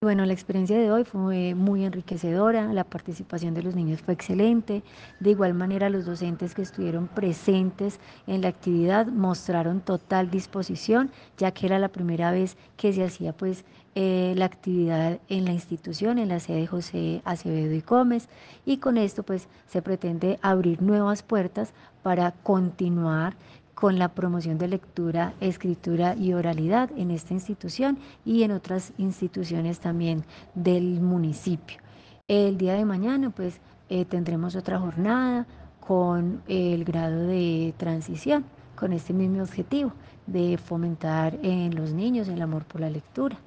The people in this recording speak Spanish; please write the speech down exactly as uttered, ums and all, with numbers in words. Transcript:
Bueno, la experiencia de hoy fue muy enriquecedora, la participación de los niños fue excelente, de igual manera los docentes que estuvieron presentes en la actividad mostraron total disposición, ya que era la primera vez que se hacía pues eh, la actividad en la institución, en la sede José Acevedo y Gómez, y con esto pues se pretende abrir nuevas puertas para continuar con la promoción de lectura, escritura y oralidad en esta institución y en otras instituciones también del municipio. El día de mañana pues eh, tendremos otra jornada con el grado de transición, con este mismo objetivo de fomentar en los niños el amor por la lectura.